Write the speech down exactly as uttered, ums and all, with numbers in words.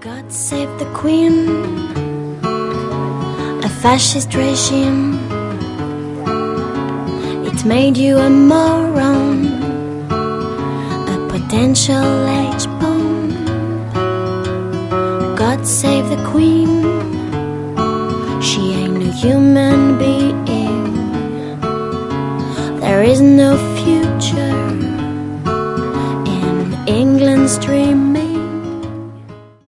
God save the Queen, a fascist regime. It made you a moron, a potential H-bomb. God save the Queen, she ain't a human being. There is no future in England's dream.